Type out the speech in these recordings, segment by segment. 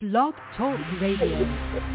Blog Talk Radio.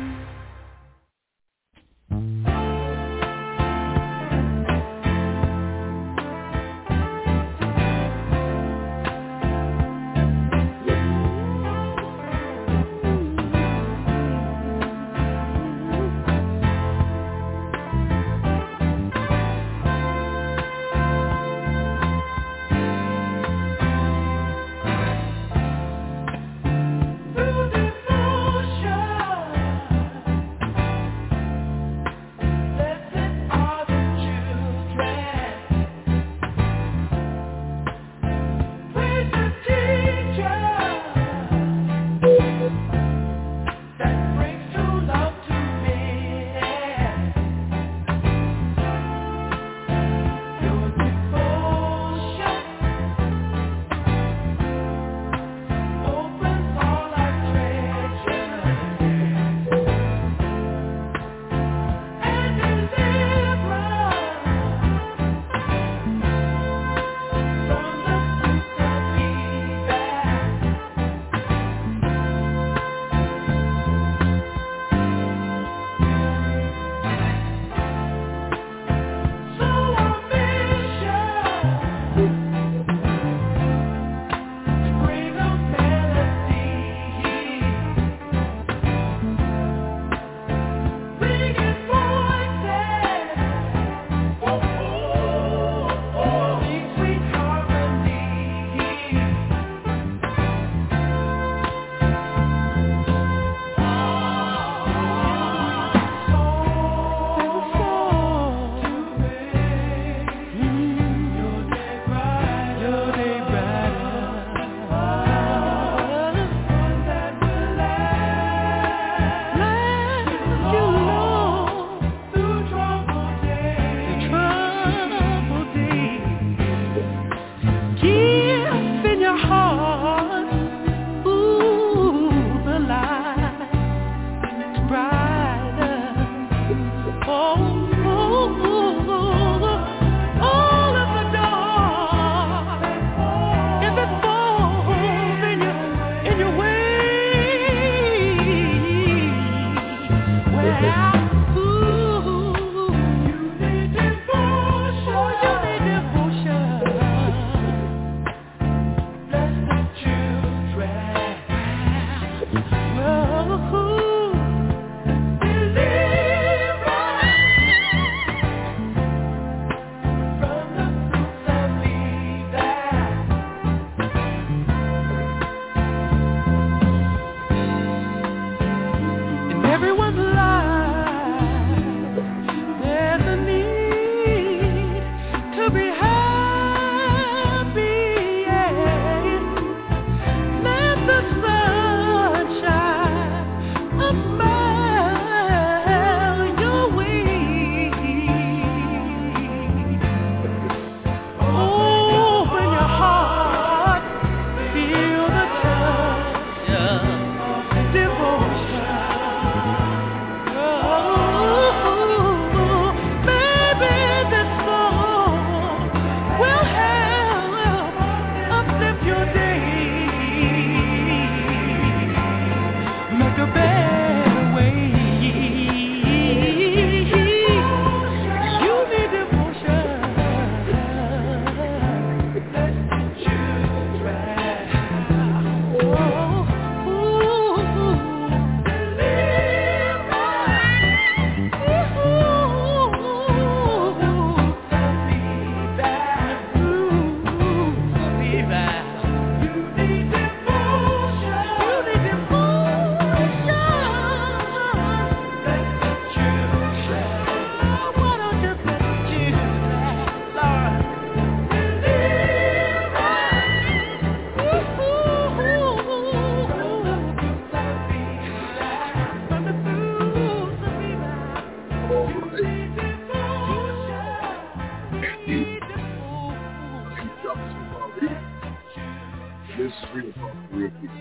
This is Real Talk for Real People.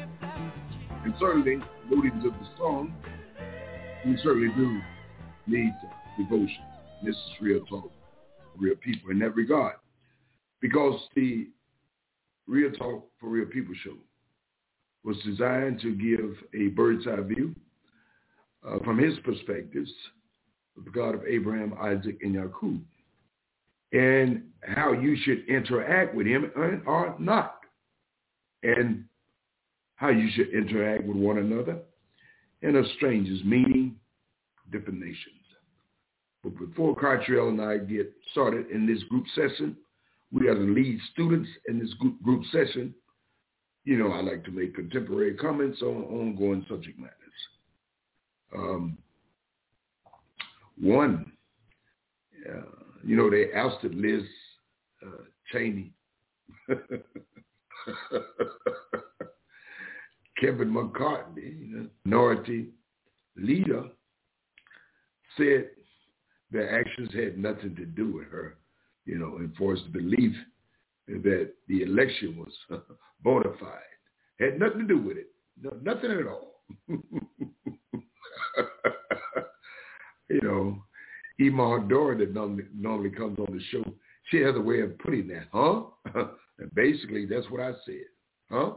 And certainly, notions of the song, we certainly do need devotion. This is Real Talk for Real People in that regard. Because the Real Talk for Real People show was designed to give a bird's eye view from his perspectives of the God of Abraham, Isaac, and Jacob, and how you should interact with him or not, and how you should interact with one another and as strangers, meaning different nations. But before Cartrell and I get started in this group session, we are the lead students in this group session. You know, I like to make contemporary comments on ongoing subject matters. They ousted Liz Cheney. Kevin McCarthy, minority leader, said their actions had nothing to do with her, enforced the belief that the election was bona fide. Had nothing to do with it. No, nothing at all. Emma Dora that normally comes on the show, she has a way of putting that, huh? And basically, that's what I said, huh?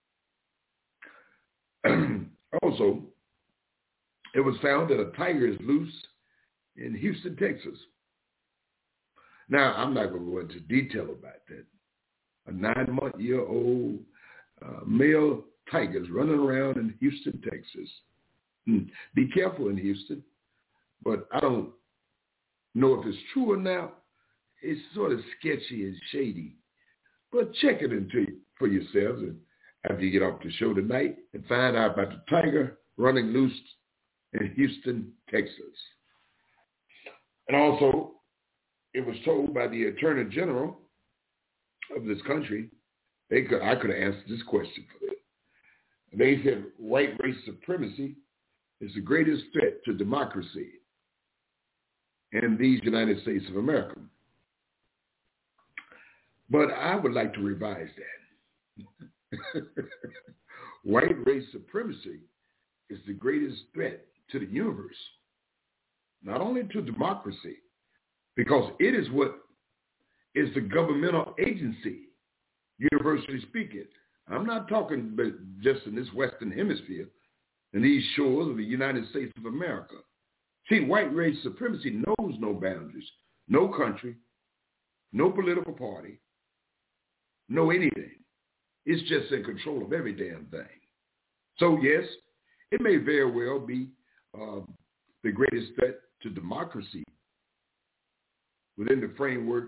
Also, it was found that a tiger is loose in Houston, Texas. Now, I'm not going to go into detail about that. A 9-month-old male tiger is running around in Houston, Texas. Be careful in Houston, but I don't know if it's true or not. It's sort of sketchy and shady, but check it for yourselves after you get off the show tonight and find out about the tiger running loose in Houston, Texas. And also, it was told by the Attorney General of this country, I could have answered this question for them. They said white race supremacy is the greatest threat to democracy in these United States of America. But I would like to revise that. White race supremacy is the greatest threat to the universe, not only to democracy, because it is what is the governmental agency, universally speaking. I'm not talking just in this Western Hemisphere, in these shores of the United States of America. See, white race supremacy knows no boundaries, no country, no political party, no anything. It's just in control of every damn thing. So yes, it may very well be the greatest threat to democracy within the framework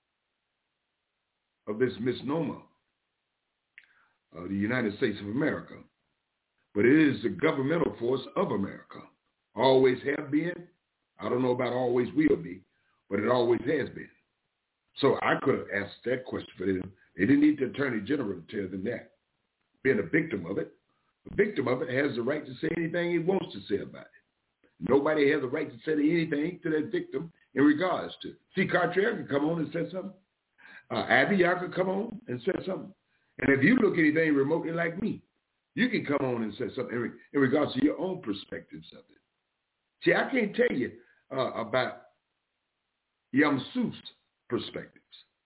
of this misnomer, the United States of America. But it is the governmental force of America. Always have been. I don't know about always will be, but it always has been. So I could have asked that question for them. They didn't need the Attorney General to tell them that. Being a victim of it, the victim of it has the right to say anything he wants to say about it. Nobody has the right to say anything to that victim in regards to. See, Cartrell can come on and say something. Abby, y'all can come on and say something. And if you look anything remotely like me, you can come on and say something in regards to your own perspectives of it. See, I can't tell you about Young Soof's perspectives.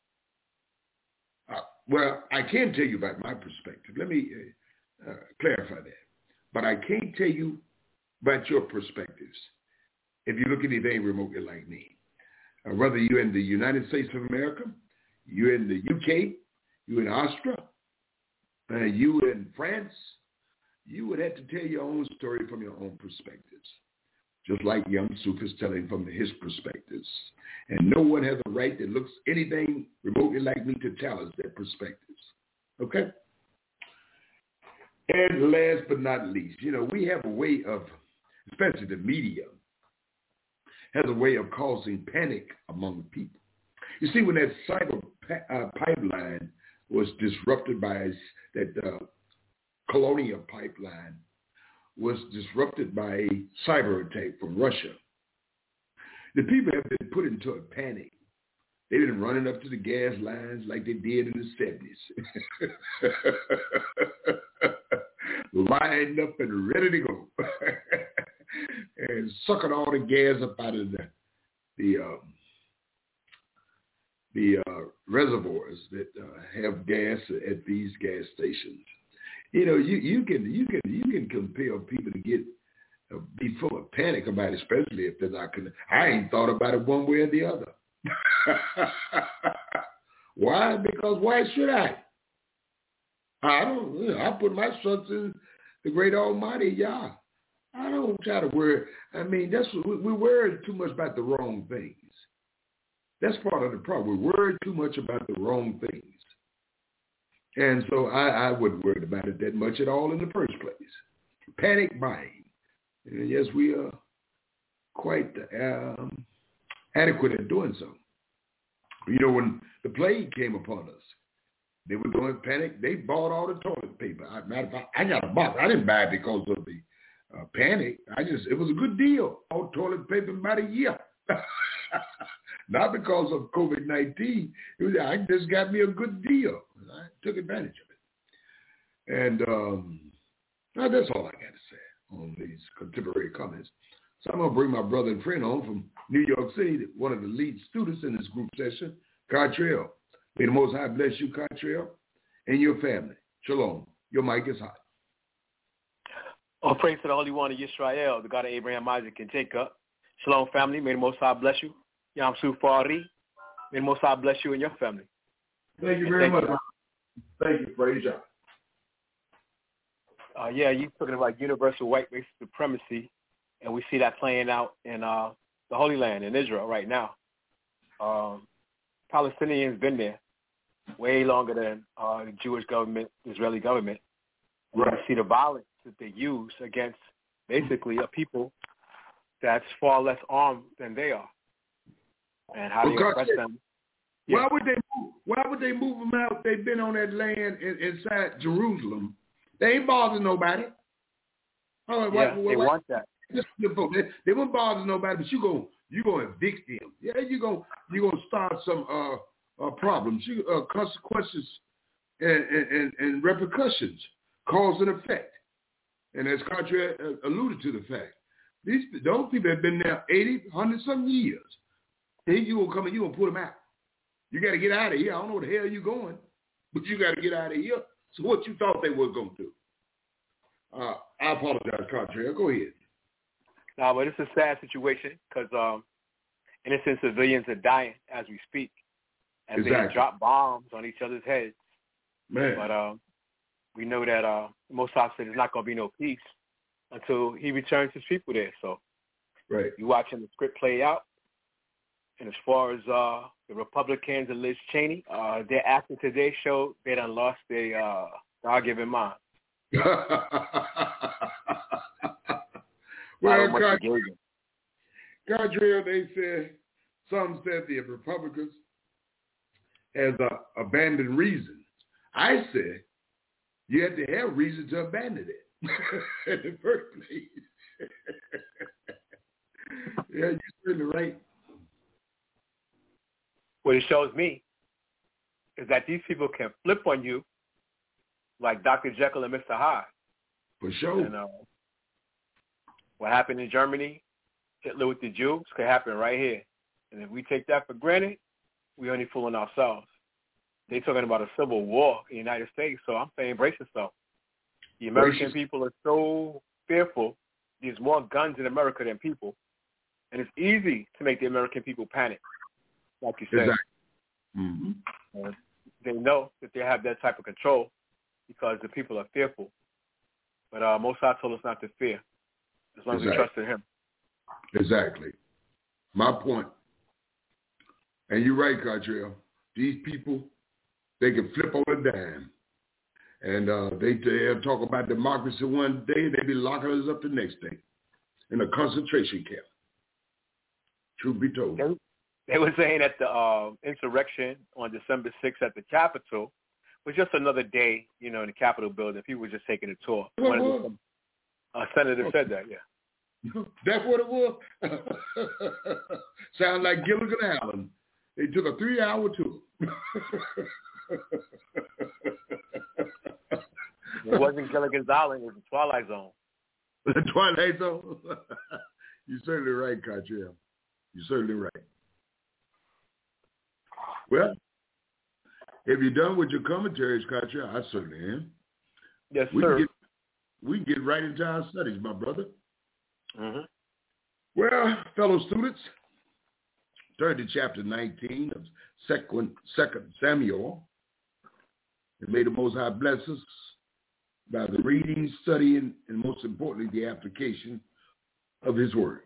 Well, I can tell you about my perspective. Let me clarify that. But I can't tell you about your perspectives if you look at anything remotely like me. Whether you're in the United States of America, you're in the UK, you're in Austria, you in France, you would have to tell your own story from your own perspectives, just like Young Soof is telling from his perspectives. And no one has a right that looks anything remotely like me to tell us their perspectives. Okay? And last but not least, we have a way of, especially the media, has a way of causing panic among people. You see, when that cyber pipeline was disrupted by that Colonial pipeline was disrupted by a cyber attack from Russia, the people have been put into a panic. They've been running up to the gas lines like they did in the 70s. Lined up and ready to go. And sucking all the gas up out of the reservoirs that have gas at these gas stations. You know, you can compel people to get be full of panic about it, especially if they're not connected. I ain't thought about it one way or the other. Why? Because why should I? I don't. You know, I put my trust in the great Almighty Yah. I don't try to worry. I mean, that's we worry too much about the wrong things. That's part of the problem. We worry too much about the wrong things. And so I wouldn't worry about it that much at all in the first place. Panic buying. And yes, we are quite adequate at doing so. You know, when the plague came upon us, they were going to panic. They bought all the toilet paper. Matter of fact, I got a box. I didn't buy it because of the panic. It was a good deal. All toilet paper about a year. Not because of COVID-19. I just got me a good deal. I took advantage of it. And that's all I got to say on these contemporary comments. So I'm going to bring my brother and friend on from New York City, one of the lead students in this group session, Cartrell. May the Most High bless you, Cartrell, and your family. Shalom. Your mic is hot. Oh, praise to the Holy One of Yisrael, the God of Abraham, Isaac, and Jacob. Shalom, family. May the Most High bless you. Yam Sufari. May the Most High bless you and your family. Thank you very much. Thank you, praise God. Yeah, you're talking about universal white race supremacy, and we see that playing out in the Holy Land in Israel right now. Palestinians been there way longer than the Jewish government, Israeli government. Right. We see the violence that they use against basically a people that's far less armed than they are, and how they oppress them. Yeah. Why would they move them out? They've been on that land inside Jerusalem. They ain't bothering nobody. They want that. They won't bother nobody, but you gonna evict them. Yeah, you gonna start some problems, consequences, and repercussions, cause and effect. And as Carter alluded to the fact, those people have been there 80, 100 some years. Then you gonna come and you gonna put them out. You got to get out of here. I don't know where the hell you going, but you got to get out of here. So what you thought they were going to do? I apologize, Carter. Go ahead. No, but it's a sad situation because innocent civilians are dying as we speak, and they drop bombs on each other's heads. Man. But we know that Most High said there's not going to be no peace until he returns his people there. So right. You're watching the script play out. And as far as the Republicans and Liz Cheney, their acting today showed they done lost their God-given mind. Well, Godrill, they said, some said the Republicans has abandoned reason. I said you had to have reason to abandon it in the first place. Yeah, you're certainly right. What it shows me is that these people can flip on you like Dr. Jekyll and Mr. Hyde. For sure. And, what happened in Germany, Hitler with the Jews, could happen right here. And if we take that for granted, we only fooling ourselves. They're talking about a civil war in the United States, so I'm saying brace yourself. The American people are so fearful. There's more guns in America than people. And it's easy to make the American people panic, like you said. Exactly. Mm-hmm. They know that they have that type of control because the people are fearful. But Most High told us not to fear, as long as we trust in him. Exactly. My point. And you're right, Cartrell. These people, they can flip on a dime. And they'll talk about democracy one day, they be locking us up the next day in a concentration camp. Truth be told. They were saying that the insurrection on December 6th at the Capitol was just another day, in the Capitol building. People were just taking a tour. A senator said that, yeah. That's what it was? Sounds like Gilligan Allen. They took a 3-hour tour. It wasn't Gilligan's Island. It was the Twilight Zone. The Twilight Zone? You're certainly right, Cartrell. You're certainly right. Well, have you done with your commentaries, Cartrell? I certainly am. Yes, sir. We can get right into our studies, my brother. Mm-hmm. Well, fellow students, turn to chapter 19 of Second Samuel. And may the Most High bless us by the reading, studying, and most importantly, the application of his word.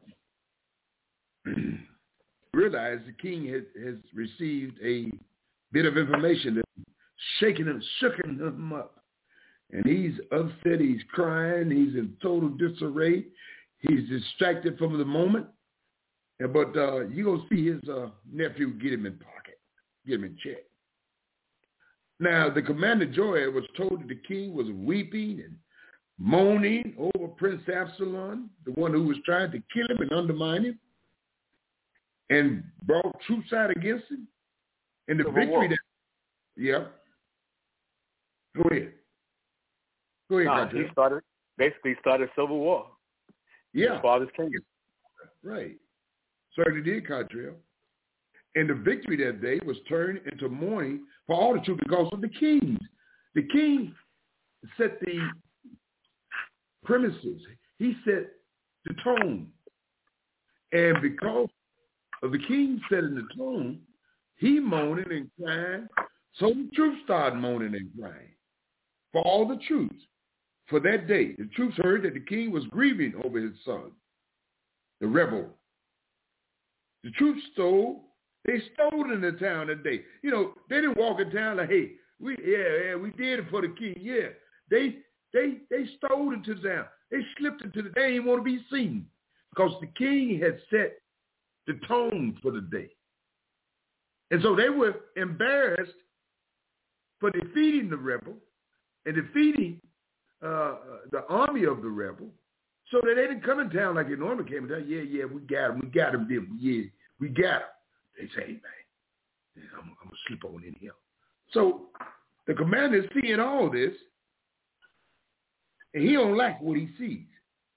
Realize the king has received a bit of information that shook him up. And he's upset, he's crying, he's in total disarray. He's distracted from the moment. But you're going to see his nephew get him in pocket, get him in check. Now, the commander Joab was told that the king was weeping and moaning over Prince Absalom, the one who was trying to kill him and undermine him, and brought troops out against him. And the victory that, yeah. Go ahead. He started civil war. Yeah. His father's kingdom. Right. Certainly did, Cottrell. And the victory that day was turned into mourning for all the troops because of the king. The king set the premises. He set the tone. And because of the king setting the tone, he moaning and crying. So the troops started moaning and crying for all the troops. For that day, the troops heard that the king was grieving over his son, the rebel. The troops stole. They stole in the town that day. You know, they didn't walk in town like, hey, we did it for the king. Yeah, they stole into the town. They slipped into the. They didn't want to be seen because the king had set the tone for the day, and so they were embarrassed for defeating the rebel and defeating the army of the rebel, so that they didn't come in town like they normally came in town. Yeah, we got him. We got him. Yeah, we got him. They say, hey, man, I'm going to sleep on in here. So the commander is seeing all this, and he don't like what he sees.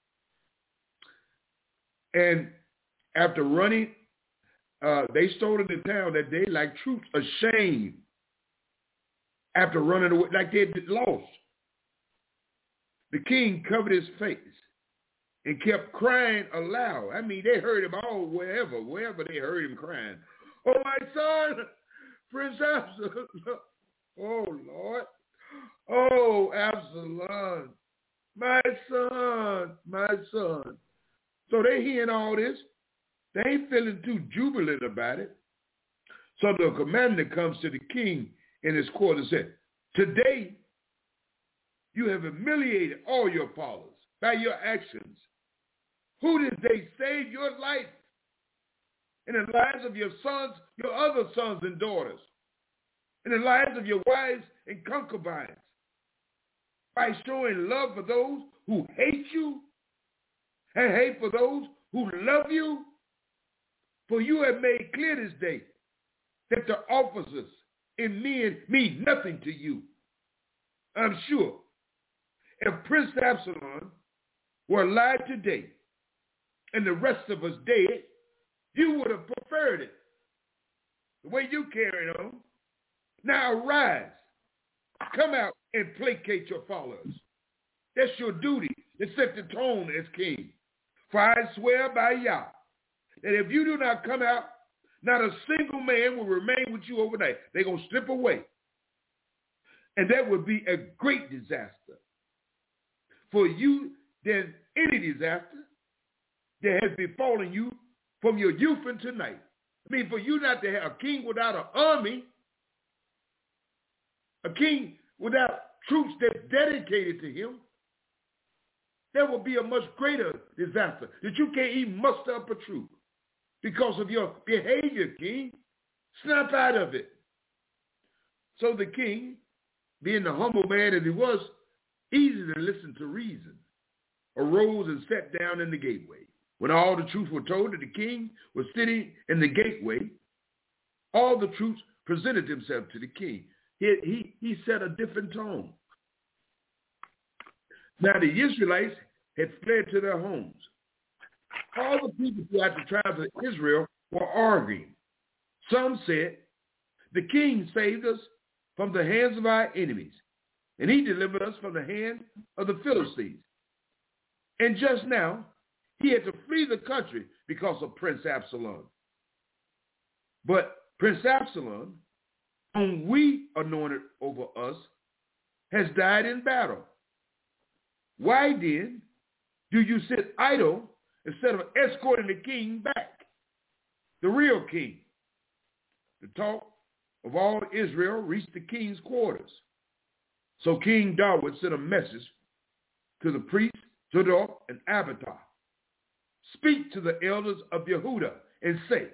And after running, they stole into town that day like troops ashamed after running away, like they had lost. The king covered his face and kept crying aloud. I mean, they heard him all wherever they heard him crying. Oh, my son, Prince Absalom. Oh, Lord. Oh, Absalom. My son, my son. So they hearing all this. They ain't feeling too jubilant about it. So the commander comes to the king in his court and said, today you have humiliated all your fathers by your actions. Who did they save your life and the lives of your sons, your other sons and daughters, and the lives of your wives and concubines by showing love for those who hate you and hate for those who love you? For you have made clear this day that the officers and men mean nothing to you. I'm sure if Prince Absalom were alive today and the rest of us dead, you would have preferred it the way you carried on. Now arise, come out and placate your followers. That's your duty to set the tone as king. For I swear by Yah that if you do not come out, not a single man will remain with you overnight. They're going to slip away. And that would be a great disaster for you than any disaster that has befallen you from your youth until tonight. I mean, for you not to have a king without an army, a king without troops that's dedicated to him, that will be a much greater disaster that you can't even muster up a troop because of your behavior, king. Snap out of it. So the king, being the humble man that he was, easy to listen to reason, arose and sat down in the gateway. When all the troops were told that the king was sitting in the gateway, all the troops presented themselves to the king. He set a different tone. Now the Israelites had fled to their homes. All the people throughout the tribes of Israel were arguing. Some said, the king saved us from the hands of our enemies, and he delivered us from the hand of the Philistines. And just now, he had to flee the country because of Prince Absalom. But Prince Absalom, whom we anointed over us, has died in battle. Why then do you sit idle instead of escorting the king back, the real king? The talk of all Israel reached the king's quarters. So King David sent a message to the priests, Zadok and Abiathar. Speak to the elders of Yehudah and say,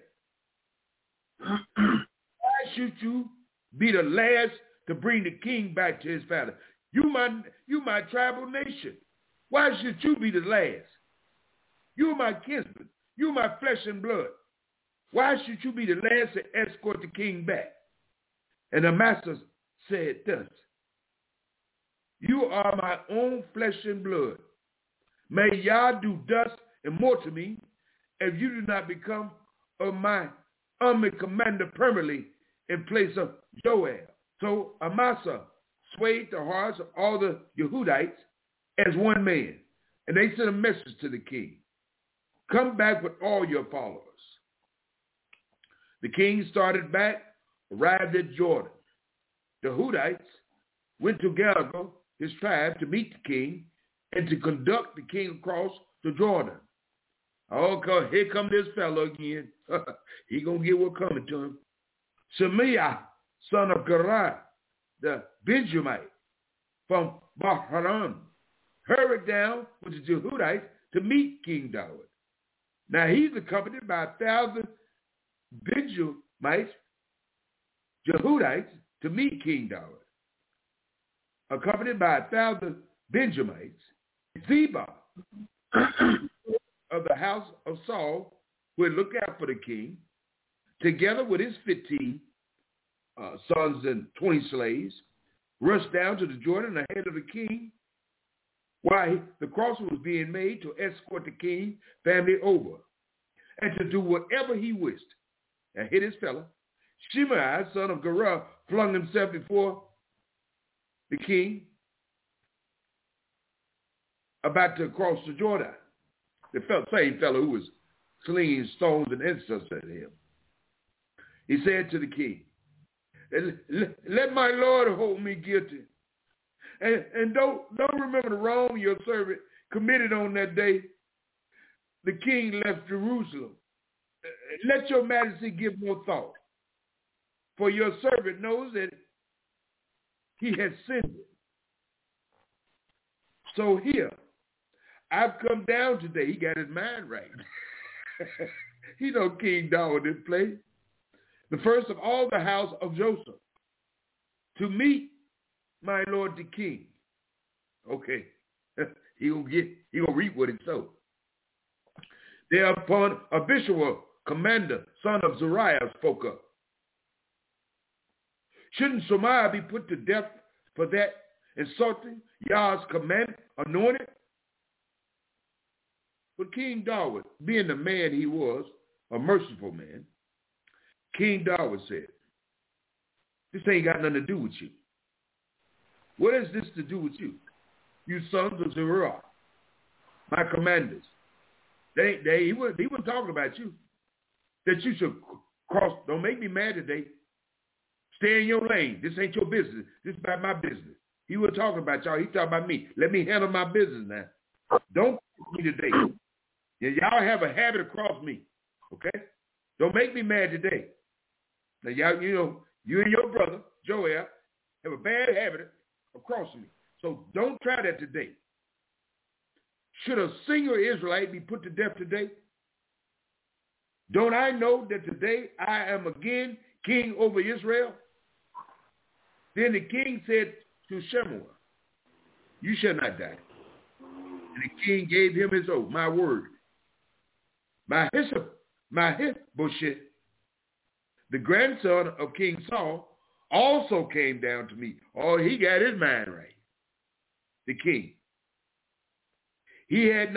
why should you be the last to bring the king back to his family? You my tribal nation. Why should you be the last? You are my kinsman. You are my flesh and blood. Why should you be the last to escort the king back? And the master said thus, you are my own flesh and blood. May Yah do thus and more to me if you do not become of my army commander permanently in place of Joab. So Amasa swayed the hearts of all the Yehudites as one man, and they sent a message to the king. Come back with all your followers. The king started back, arrived at Jordan. The Yehudites went to Gilgal, his tribe, to meet the king and to conduct the king across the Jordan. Oh, here come this fellow again. He gonna get what coming to him. Shemaiah, son of Gera, the Benjamite from Baharan, hurried down with the Jehudites to meet King David. Now he's accompanied by 1,000 Benjamites, Jehudites, to meet King David. Accompanied by 1,000 Benjamites, Ziba of the house of Saul, who had looked out for the king, together with his 15 sons and 20 slaves, rushed down to the Jordan ahead of the king while the crossing was being made to escort the king family over and to do whatever he wished. Now hit his fellow. Shimei, son of Gera, flung himself before the king about to cross the Jordan. The same fellow who was slinging stones and insults at him. He said to the king, let my Lord hold me guilty. And don't remember the wrong your servant committed on that day. The king left Jerusalem. Let your majesty give more thought. For your servant knows that he has sinned. So here, I've come down today. He got his mind right. He know King David didn't play. The first of all the house of Joseph, to meet my lord the king. Okay. he gonna reap what he sowed. Thereupon Abishua, commander, son of Zariah, spoke up. Shouldn't Shemaiah be put to death for that, insulting Yah's command, anointed? But King David, being the man he was, a merciful man, King David said, this ain't got nothing to do with you. What has this to do with you? You sons of Zeruiah, my commanders. He wasn't talking about you. That you should cross. Don't make me mad today. Stay in your lane. This ain't your business. This is about my business. He wasn't talking about y'all. He talking about me. Let me handle my business now. Don't cross me today. Y'all have a habit of crossing me. Okay? Don't make me mad today. Now, y'all, you and your brother, Joab, have a bad habit of crossing me. So don't try that today. Should a single Israelite be put to death today? Don't I know that today I am again king over Israel? Then the king said to Shemuel, you shall not die. And the king gave him his oath, my word. Mephibosheth, the grandson of King Saul, also came down to me. Oh, he got his mind right. The king. He ain't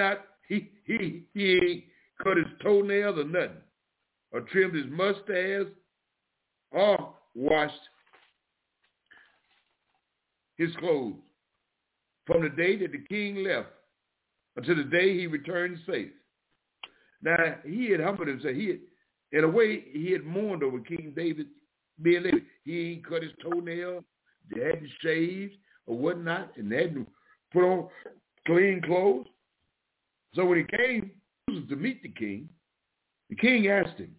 cut his toenails or nothing, or trimmed his mustache, or washed his clothes from the day that the king left until the day he returned safe. Now, he had humbled himself. In a way, he had mourned over King David being David. He ain't cut his toenail, they hadn't shaved or whatnot, and they hadn't put on clean clothes. So when he came to meet the king asked him,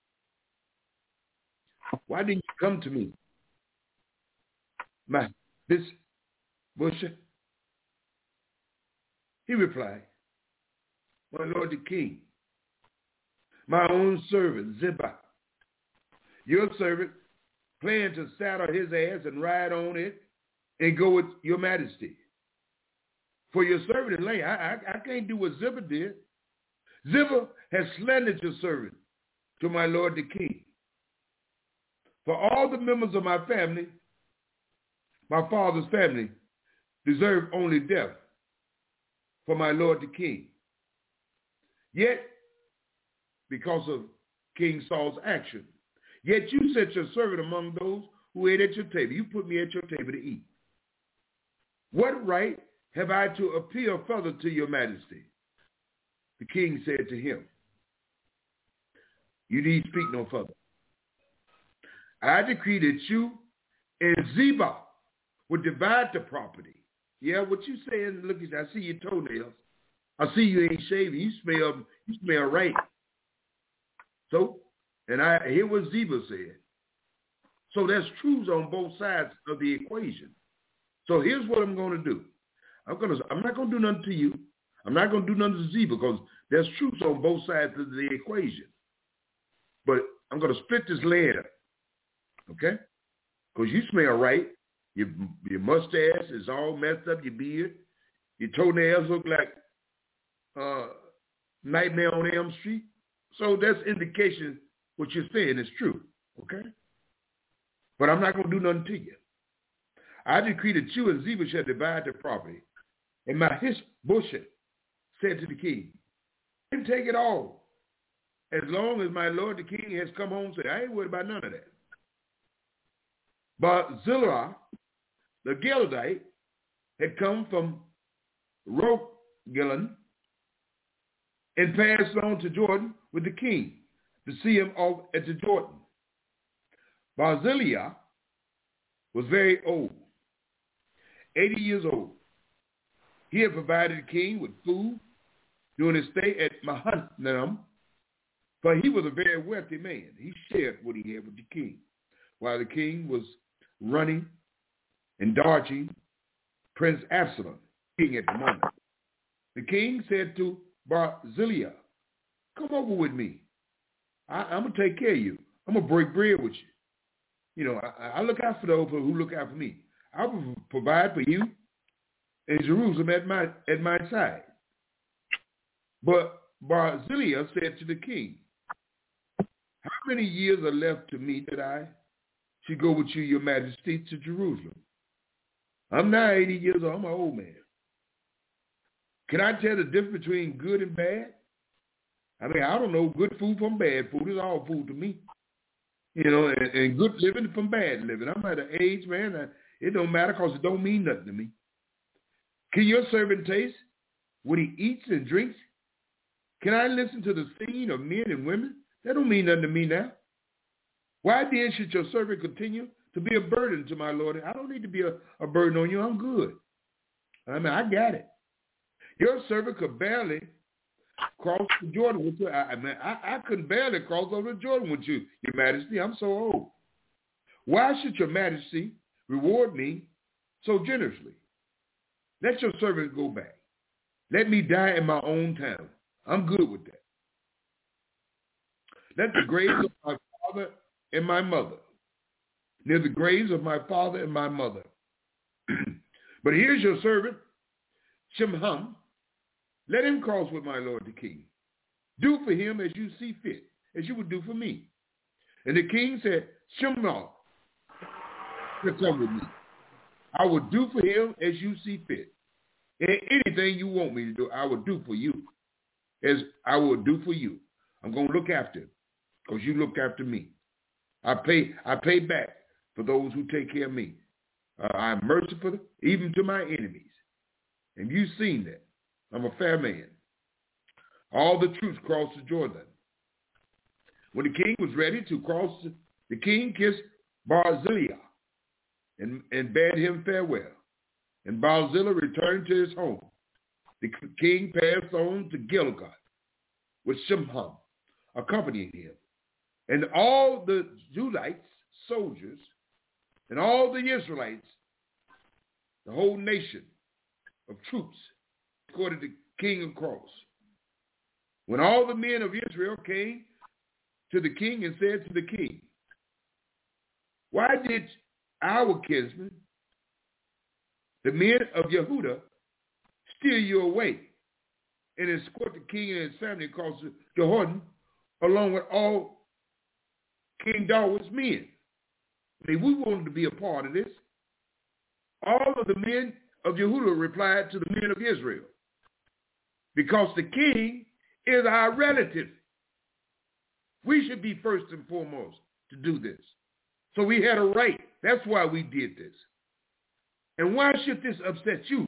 "Why didn't you come to me, this Busher?" He replied, "My lord the king, my own servant Ziba, your servant, planned to saddle his ass and ride on it and go with your majesty. For your servant is lame. I can't do what Ziba did. Ziba has slandered your servant to my lord the king. For all the members of my family, my father's family, deserve only death for my lord the king. Yet, because of King Saul's action, yet you set your servant among those who ate at your table. You put me at your table to eat. What right have I to appeal further to your majesty?" The king said to him, "You need speak no further. I decree that you and Ziba would divide the property." Yeah, what you saying? Look, I see your toenails. I see you ain't shaving. You smell right. So, and I hear what Ziba said. So there's truths on both sides of the equation. So here's what I'm going to do. I'm not going to do nothing to you. I'm not going to do nothing to Ziba because there's truths on both sides of the equation. But I'm going to split this land up, okay? Because you smell right. Your mustache is all messed up, your beard. Your toenails look like Nightmare on Elm Street. So that's indication what you're saying is true, okay? But I'm not going to do nothing to you. I decree that you and Ziba shall divide the property. And Mephibosheth said to the king, "You can take it all, as long as my lord the king has come home safe. I ain't worried about none of that." But Zillah, the Gileadite, had come from Rogelim and passed on to Jordan with the king to see him off at the Jordan. Barzillai was very old, 80 years old. He had provided the king with food during his stay at Mahanaim, for he was a very wealthy man. He shared what he had with the king, while the king was running and dodging Prince Absalom, king at the moment. The king said to Barzillai, "Come over with me. I'm going to take care of you. I'm going to break bread with you. You know, I look out for those who look out for me. I will provide for you in Jerusalem at my side." But Barzillai said to the king, "How many years are left to me that I should go with you, your majesty, to Jerusalem? I'm now 80 years old. I'm an old man. Can I tell the difference between good and bad? I mean, I don't know good food from bad food. It's all food to me. You know, and good living from bad living. I'm at an age, man, it don't matter because it don't mean nothing to me. Can your servant taste what he eats and drinks? Can I listen to the singing of men and women? That don't mean nothing to me now. Why then should your servant continue to be a burden to my Lord? I don't need to be a burden on you. I'm good. I mean, I got it. Your servant could barely cross the Jordan with you. I couldn't barely cross over the Jordan with you, your majesty. I'm so old. Why should your majesty reward me so generously? Let your servant go back. Let me die in my own town. I'm good with that. Let the graves of my father and my mother, near the graves of my father and my mother. But here's your servant, Shimham. Let him cross with my lord the king. Do for him as you see fit, as you would do for me." And the king said, "Shimham, come with me. I will do for him as you see fit. And anything you want me to do, I will do for you, as I will do for you. I'm going to look after him, because you look after me. I pay back for those who take care of me. I'm merciful even to my enemies. And you've seen that. I'm a fair man. All the troops crossed the Jordan. When the king was ready to cross, the king kissed Barzillai and bade him farewell. And Barzillai returned to his home. The king passed on to Gilgal with Shimham accompanying him. And all the Judites, soldiers, and all the Israelites, the whole nation of troops, escorted the king across. When all the men of Israel came to the king and said to the king, why did our kinsmen, the men of Yehuda, steer you away and escort the king and his family across the Jordan along with all King David's men? I mean, we wanted to be a part of this. All of the men of Yehuda replied to the men of Israel, because the king is our relative. We should be first and foremost to do this. So we had a right. That's why we did this. And why should this upset you?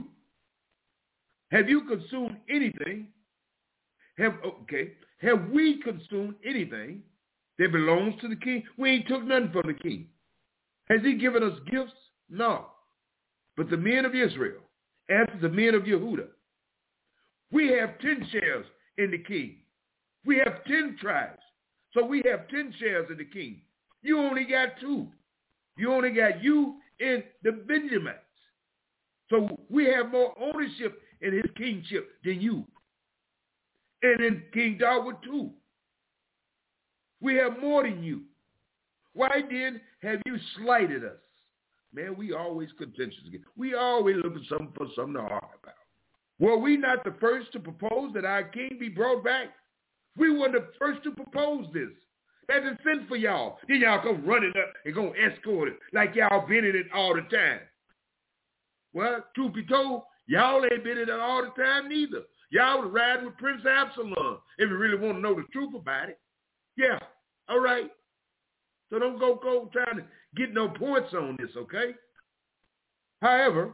Have you consumed anything? Have we consumed anything that belongs to the king? We ain't took nothing from the king. Has he given us gifts? No. But the men of Israel, after the men of Yehuda, we have 10 shares in the king. We have 10 tribes. So we have 10 shares in the king. You only got 2. You only got you and the Benjamites. So we have more ownership in his kingship than you. And in King David too. We have more than you. Why then have you slighted us? Man, we always contentious again. We always looking for something to argue about. Were we not the first to propose that our king be brought back? We were the first to propose this. That's a sin for y'all. Then y'all come running up and go escort it like y'all been in it all the time. Well, truth be told, y'all ain't been in it all the time neither. Y'all was riding with Prince Absalom, if you really want to know the truth about it. Yeah, all right. So don't go trying to get no points on this, okay? However,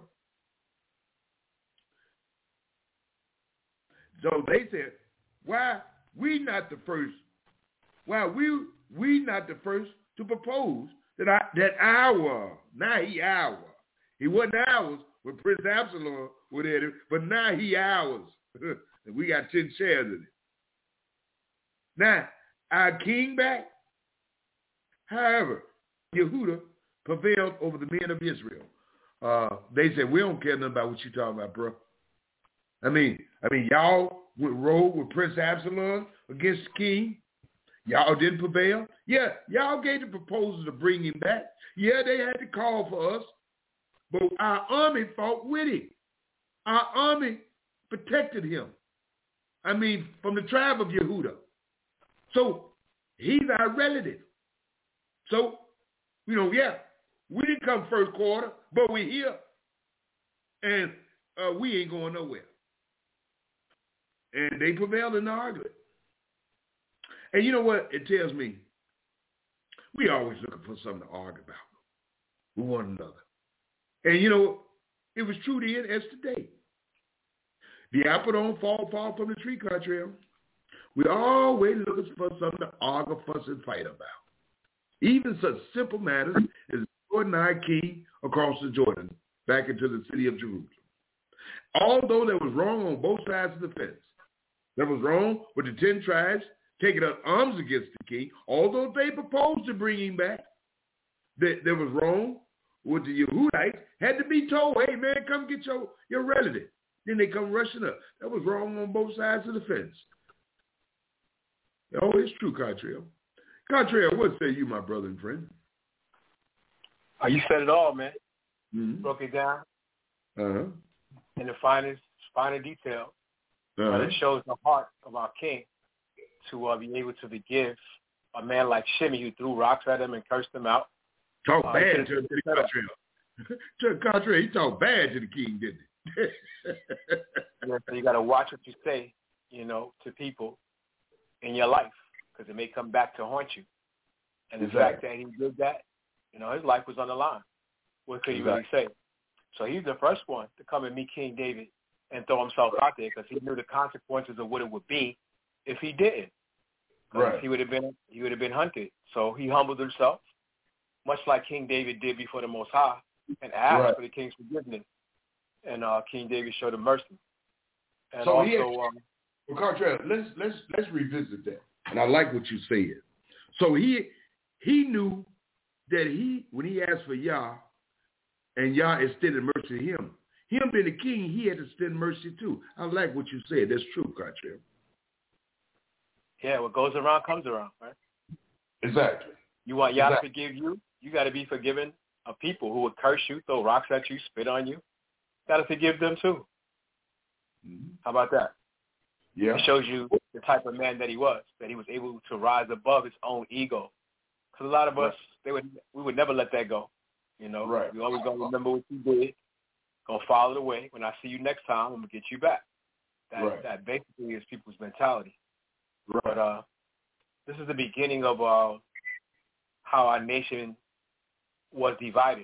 so they said, why we not the first? Why we not the first to propose that our, now he ours. He wasn't ours when Prince Absalom was at it, but now he ours. And we got 10 shares in it. Now, our king back. However, Yehuda prevailed over the men of Israel. They said, we don't care nothing about what you talking about, bro. I mean, y'all rode with Prince Absalom against the king. Y'all didn't prevail. Yeah, y'all gave the proposal to bring him back. Yeah, they had to call for us. But our army fought with him. Our army protected him. I mean, from the tribe of Yehuda. So he's our relative. So, yeah, we didn't come first quarter, but we're here. And we ain't going nowhere. And they prevailed in the argument. And you know what it tells me? We always looking for something to argue about with one another. And it was true then as today. The apple don't fall from the tree, Contrail. We always looking for something to argue, fuss, and fight about. Even such simple matters as Jordan our king across the Jordan back into the city of Jerusalem. Although there was wrong on both sides of the fence. There was wrong with the 10 tribes taking up arms against the king, although they proposed to bring him back. There was wrong with the Yehudites, had to be told, hey, man, come get your relative. Then they come rushing up. That was wrong on both sides of the fence. Oh, it's true, Contrail. Contrail, what say you, my brother and friend? You said it all, man. Mm-hmm. Broke it down in the finer detail. But it shows the heart of our king to be able to forgive a man like Shimei who threw rocks at him and cursed him out. Talk bad to the Contrail. To Contrail, he talked bad to the king, didn't he? Yeah, so you got to watch what you say, to people in your life, because it may come back to haunt you. And the fact that he did that, his life was on the line. what could he really say? So he's the first one to come and meet King David and throw himself out there because he knew the consequences of what it would be if he didn't. Right. He would have been hunted. So he humbled himself, much like King David did before the Most High, and asked for the king's forgiveness. And King David showed him mercy. And so also, Contrary, let's revisit that. And I like what you said. So he knew that when he asked for Yah, and Yah extended mercy to him being the king, he had to extend mercy too. I like what you said. That's true, Contrary. Yeah, what goes around comes around, right? Exactly. You want Yah to forgive you, you got to be forgiven of people who would curse you, throw rocks at you, spit on you. Got to forgive them too. Mm-hmm. How about that? Yeah. It shows you the type of man that he was able to rise above his own ego. Because a lot of us, we would never let that go. You know, we always going to remember what you did. Go follow the way. When I see you next time, I'm going to get you back. That basically is people's mentality. Right. But this is the beginning of how our nation was divided.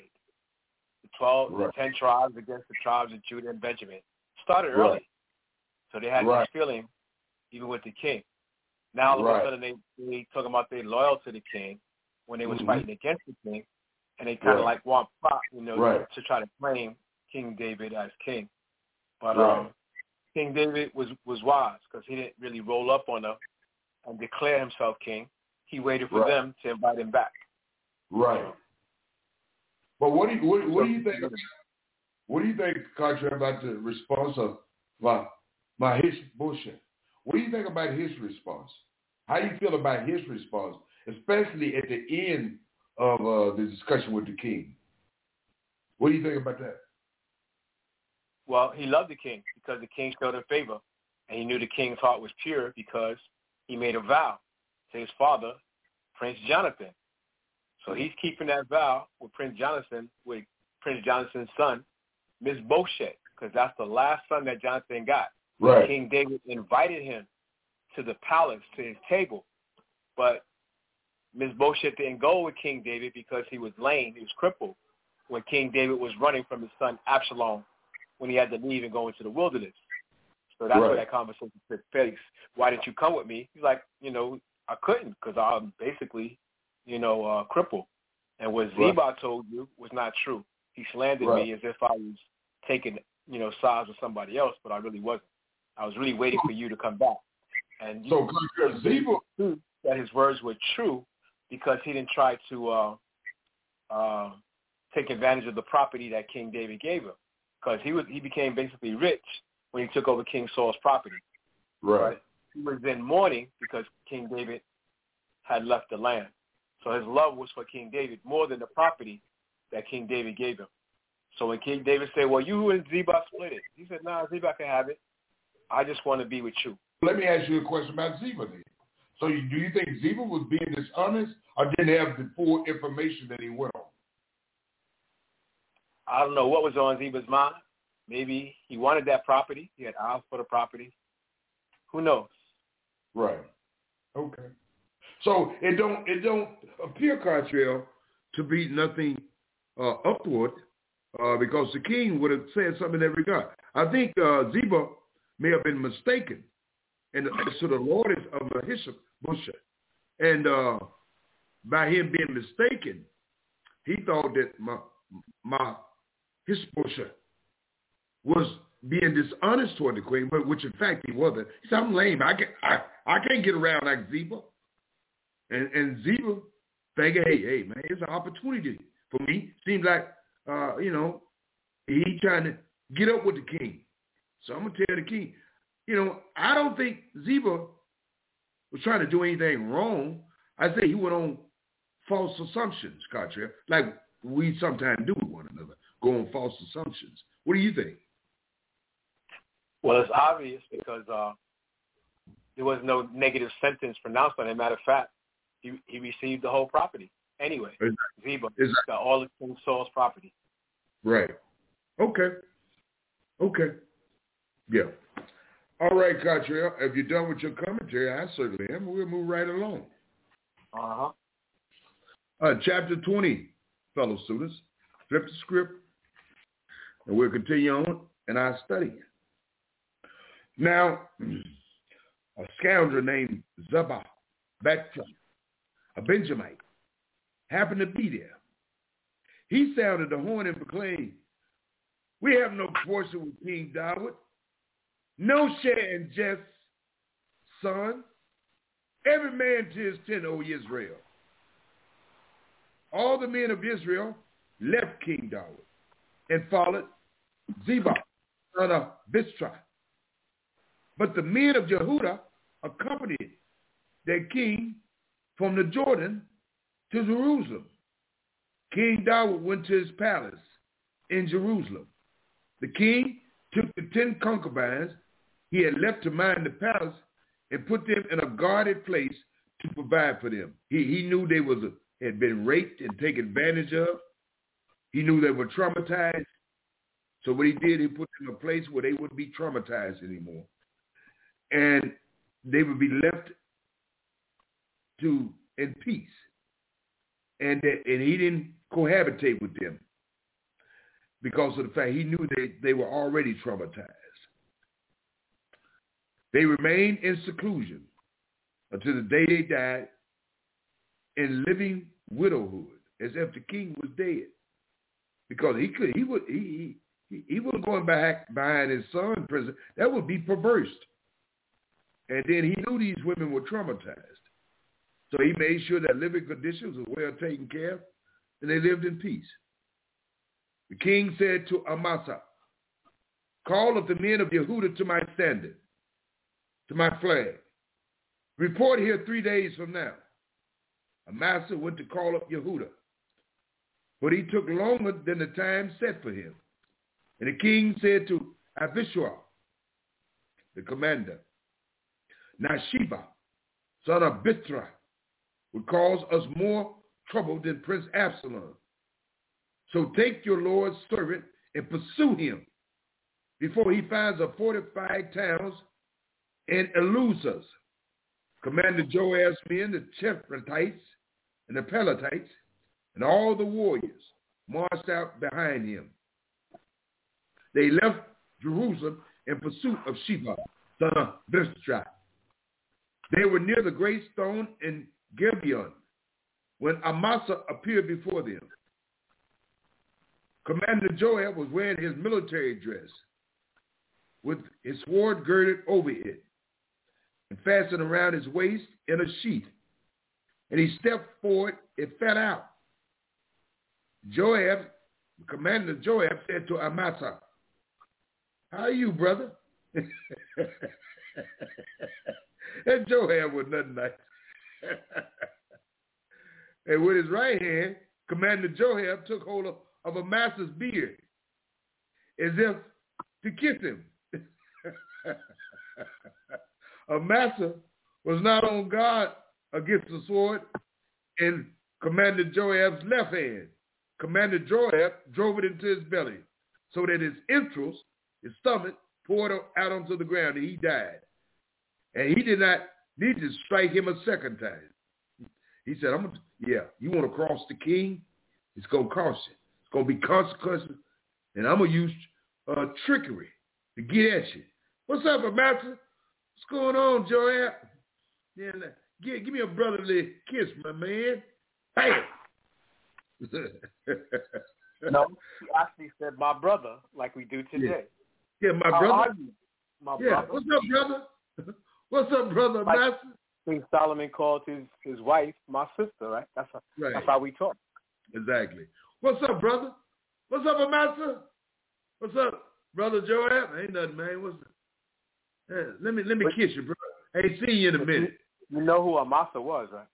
The 10 tribes against the tribes of Judah and Benjamin. Started early. So they had this feeling, even with the king. Now, all of a sudden, they talking about their loyalty to the king when they was fighting against the king, and they kind of like want pop, to try to claim King David as king. But King David was wise because he didn't really roll up on them and declare himself king. He waited for them to invite him back. Right. But what do you think? What do you think, Contrary, about the response of Mahish-Bosheth? What do you think about his response? How do you feel about his response, especially at the end of the discussion with the king? What do you think about that? Well, he loved the king because the king showed him favor, and he knew the king's heart was pure because he made a vow to his father, Prince Jonathan. So he's keeping that vow with Prince Jonathan's son, Mephibosheth, because that's the last son that Jonathan got. Right. King David invited him to the palace, to his table, but Mephibosheth didn't go with King David because he was lame, he was crippled, when King David was running from his son Absalom when he had to leave and go into the wilderness. So that's where that conversation took place. Why didn't you come with me? He's like, I couldn't because I'm basically, crippled. And what Ziba told you was not true. He slandered me as if I was taking, sides with somebody else, but I really wasn't. I was really waiting for you to come back. And so Ziba knew that his words were true because he didn't try to take advantage of the property that King David gave him, because he became basically rich when he took over King Saul's property. Right. He was in mourning because King David had left the land. So his love was for King David more than the property that King David gave him. So when King David said, well, you and Ziba split it, he said, nah, Ziba can have it. I just want to be with you. Let me ask you a question about Ziba then. So do you think Ziba was being dishonest or didn't have the full information that he went on? I don't know what was on Ziba's mind. Maybe he wanted that property. He had eyes for the property. Who knows? Right. Okay. So it don't appear, Cartrell, to be nothing upward because the king would have said something in that regard. I think Ziba may have been mistaken, and so the Lord is of Mahish-Bosheth, and by him being mistaken, he thought that Mahish-Bosheth was being dishonest toward the queen, but which in fact he wasn't. He said, I'm lame. I can't get around like Ziba. And Ziba thinking, hey, man, it's an opportunity for me. Seems like, he trying to get up with the king. So I'm going to tell the king, I don't think Ziba was trying to do anything wrong. I say he went on false assumptions, Cartrell, like we sometimes do with one another, go on false assumptions. What do you think? Well, it's obvious because there was no negative sentence pronounced on him. Matter of fact, he received the whole property anyway. Exactly. Ziba got all of King Saul's property. Right. Okay. Yeah. All right, Cartrell, if you're done with your commentary, I certainly am. We'll move right along. Uh-huh. Chapter 20, fellow students. flip the script, and we'll continue on in our study. Now, a scoundrel named Zabah, a Benjamite, happened to be there. He sounded the horn and proclaimed, "We have no portion with King David, no share in Jesse's son. Every man to his tent, O Israel." All the men of Israel left King David and followed Ziba, son of Bistri. But the men of Jehudah accompanied their king from the Jordan to Jerusalem. King David went to his palace in Jerusalem. The king took the 10 concubines he had left to mind the palace and put them in a guarded place to provide for them. He knew they had been raped and taken advantage of. He knew they were traumatized. So what he did, he put them in a place where they wouldn't be traumatized anymore. And they would be left in peace. And he didn't cohabitate with them because of the fact he knew they were already traumatized. They remained in seclusion until the day they died in living widowhood, as if the king was dead, because he wasn't going back behind his son in prison. That would be perverse. And then he knew these women were traumatized. So he made sure that living conditions were well taken care of, and they lived in peace. The king said to Amasa, "Call up the men of Yehudah to my standard, to my flag. Report here 3 days from now." Amasa went to call up Yehudah, but he took longer than the time set for him. And the king said to Abishua, the commander, "Now Sheba, son of Bithra, would cause us more trouble than Prince Absalom. So take your Lord's servant and pursue him before he finds a fortified towns and eludes us." Commander Joab's men, the Cherethites and the Pelethites, and all the warriors marched out behind him. They left Jerusalem in pursuit of Sheba, son of Bithra. They were near the great stone in Gibeon when Amasa appeared before them. Commander Joab was wearing his military dress with his sword girded over it and fastened around his waist in a sheath. And he stepped forward and fell out. Commander Joab said to Amasa, "How are you, brother?" And Joab was nothing nice. And with his right hand, Commander Joab took hold of Amasa's beard as if to kiss him. Amasa was not on guard against the sword in Commander Joab's left hand. Commander Joab drove it into his belly so that his entrails, his stomach, poured out onto the ground, and he died. And he did not need to strike him a second time. He said, you want to cross the king? It's going to cost you. It's going to be consequences, and I'm going to use trickery to get at you. What's up, Amasa? What's going on, Joab? Yeah, give me a brotherly kiss, my man. Hey! No, he actually said, "My brother," like we do today. Yeah, my How brother. are you, my brother? What's up, brother? What's up, brother, Amasa? King Solomon called his wife my sister, right? That's how we talk. Exactly. What's up, brother? What's up, Amasa? What's up, brother Joab? Ain't nothing, man. What's up? Let me kiss you, bro. I ain't seen you in a minute. You know who Amasa was, right?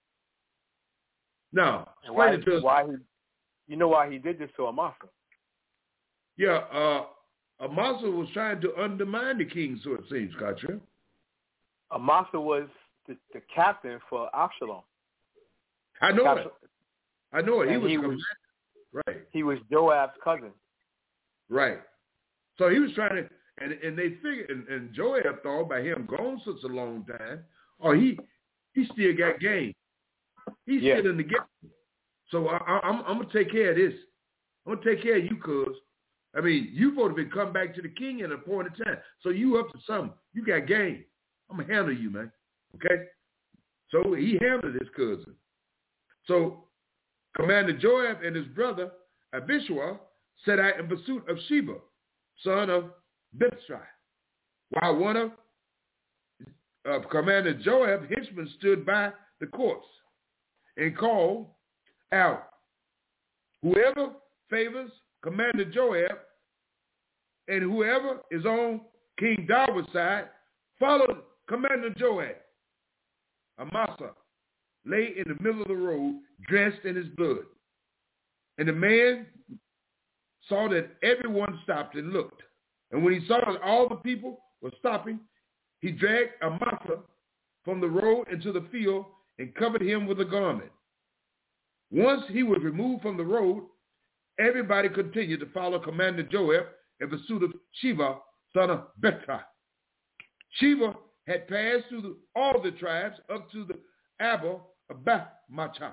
No. Explain it to us. You know why he did this to Amasa? Yeah, Amasa was trying to undermine the king, so it seems, Cartrell. Amasa was the captain for Absalom. I know it. He was right. He was Joab's cousin. Right. So he was trying to, and they figured, and Joab thought by him gone such a long time, he still got game. He's still in the game. So I'm gonna take care of this. I'm going to take care of you, cuz. I mean, you supposed to be come back to the king at an appointed time. So you up to something. You got game. I'm going to handle you, man. Okay? So he handled his cousin. So Commander Joab and his brother Abishai set out in pursuit of Sheba, son of Bithshai, while one of Commander Joab's henchmen stood by the corpse and called out, whoever favors Commander Joab and whoever is on King David's side, follow Commander Joab. Amasa lay in the middle of the road, dressed in his blood. And the man saw that everyone stopped and looked. And when he saw that all the people were stopping, he dragged Amasa from the road into the field and covered him with a garment. Once he was removed from the road, everybody continued to follow Commander Joab in pursuit of Sheba, son of Bethai. Sheba had passed through all the tribes up to the Abba of Beth-Maachah.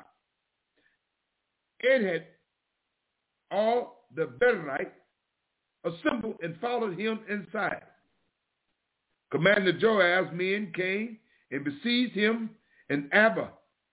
It had all the Betterites assembled and followed him inside. Commander Joab's men came and besieged him in Abba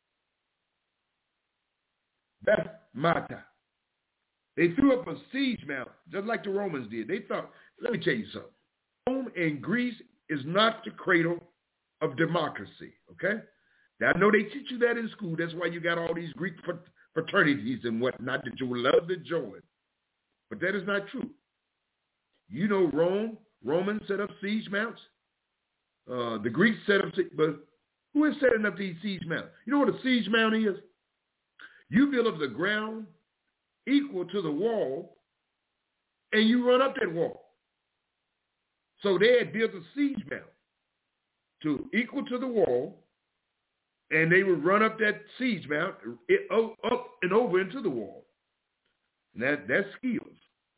Beth-Maachah. They threw up a siege mount, just like the Romans did. They thought, let me tell you something. Rome and Greece is not the cradle of democracy, okay? Now, I know they teach you that in school. That's why you got all these Greek fraternities and whatnot that you will love to join. But that is not true. You know Romans set up siege mounts. The Greeks set up, but who is setting up these siege mounts? You know what a siege mount is? You build up the ground equal to the wall, and you run up that wall. So they had built a siege mount to equal to the wall, and they would run up that siege mount up and over into the wall. And that's skills.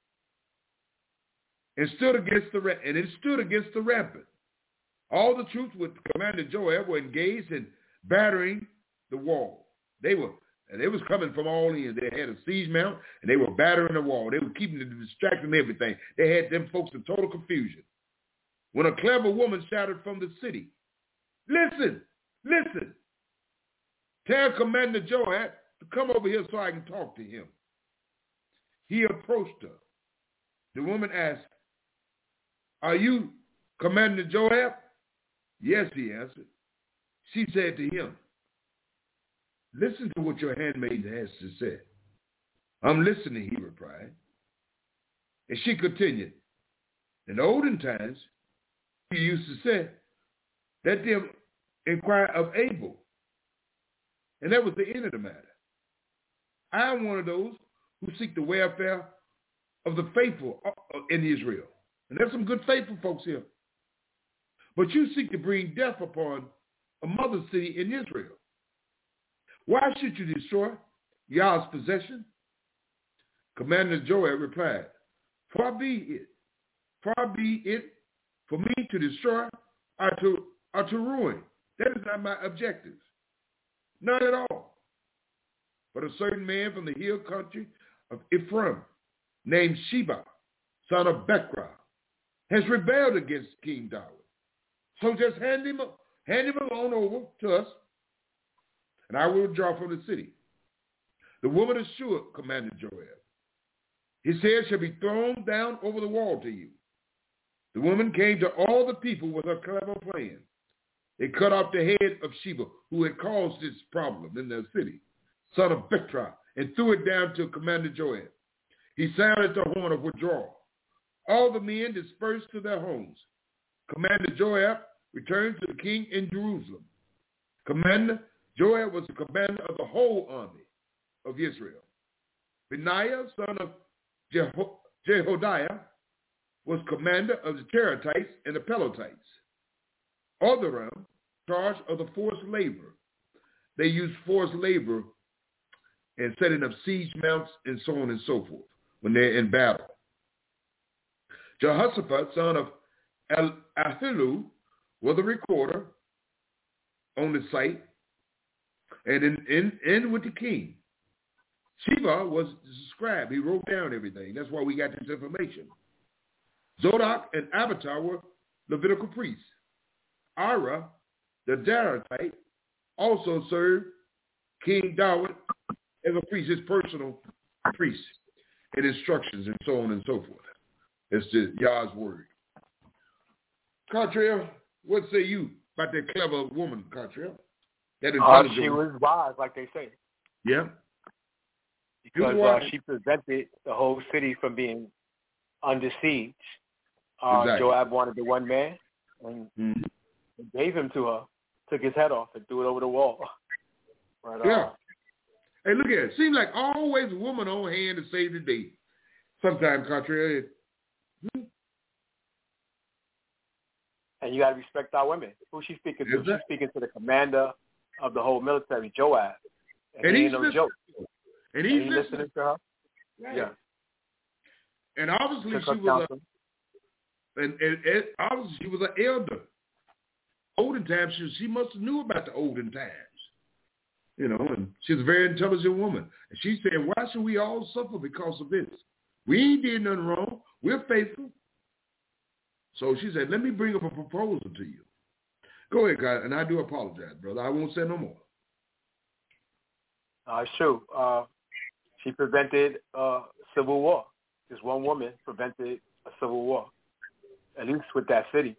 And stood against the rampart. All the troops with Commander Joab were engaged in battering the wall. They was coming from all ends. They had a siege mount, and they were battering the wall. They were keeping the distracting everything. They had them folks in total confusion. When a clever woman shouted from the city, listen, tell Commander Joab to come over here so I can talk to him. He approached her. The woman asked, are you Commander Joab? Yes, he answered. She said to him, listen to what your handmaid has to say. I'm listening, he replied. And she continued, in olden times, he used to say, let them inquire of Abel. And that was the end of the matter. I'm one of those who seek the welfare of the faithful in Israel. And there's some good faithful folks here. But you seek to bring death upon a mother city in Israel. Why should you destroy Yah's possession? Commander Joab replied, far be it for me to destroy or to ruin. That is not my objective. Not at all. But a certain man from the hill country of Ephraim, named Sheba, son of Bechra, has rebelled against King David. So just hand him alone over to us, and I will withdraw from the city. The woman assured Commander Joab, his head shall be thrown down over the wall to you. The woman came to all the people with her clever plan. They cut off the head of Sheba, who had caused this problem in their city, son of Bechra, and threw it down to Commander Joab. He sounded the horn of withdrawal. All the men dispersed to their homes. Commander Joab returned to the king in Jerusalem. Commander Joab was the commander of the whole army of Israel. Benaiah, son of Jehodiah, was commander of the Cherethites and the Pelethites. Otheram, charge of the forced labor. They used forced labor in setting up siege mounts and so on and so forth when they're in battle. Jehoshaphat, son of Ahilud, was the recorder on the site and in with the king. Sheba was the scribe. He wrote down everything. That's why we got this information. Zodok and Abiathar were Levitical priests. Ira, the Daratite, also served King David as a priest, his personal priest, and instructions and so on and so forth. It's the Yah's word. Cartrell, what say you about that clever woman, Cartrell? That she was wise, like they say. Yeah. Because she prevented the whole city from being under siege. Exactly. Joab wanted the one man, and gave him to her, took his head off, and threw it over the wall. But, yeah. Hey, look at it. Seems like always a woman on hand to save the day. Sometimes, contrary. And you got to respect our women. Who's she speaking to? She's speaking to the commander of the whole military, Joab. And he ain't no joke. And he's listening to her. Right. Yeah. And obviously she was obviously she was an elder. Olden times, she must have knew about the olden times. You know, and she's a very intelligent woman. And she said, why should we all suffer because of this? We ain't did nothing wrong. We're faithful. So she said, let me bring up a proposal to you. Go ahead, guys. And I do apologize, brother. I won't say no more. It's true. She prevented civil war. This one woman prevented a civil war, at least with that city.